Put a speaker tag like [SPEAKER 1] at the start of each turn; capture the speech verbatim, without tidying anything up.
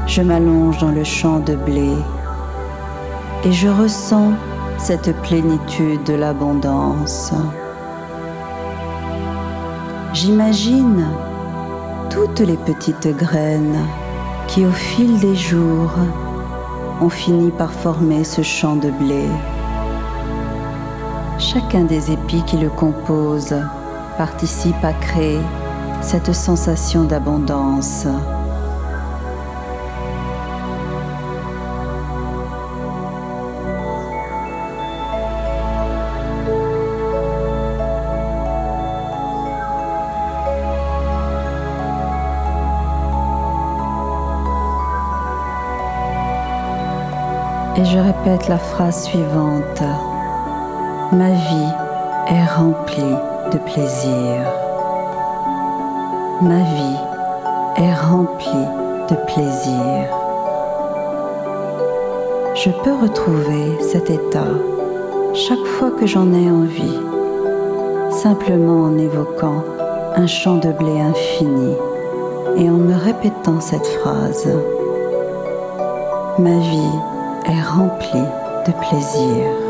[SPEAKER 1] je m'allonge dans le champ de blé et je ressens cette plénitude de l'abondance. J'imagine toutes les petites graines qui, au fil des jours, ont fini par former ce champ de blé. Chacun des épis qui le composent participe à créer cette sensation d'abondance. Et je répète la phrase suivante. Ma vie est remplie de plaisir. Ma vie est remplie de plaisir. Je peux retrouver cet état chaque fois que j'en ai envie, simplement en évoquant un champ de blé infini et en me répétant cette phrase. Ma vie est remplie de plaisir.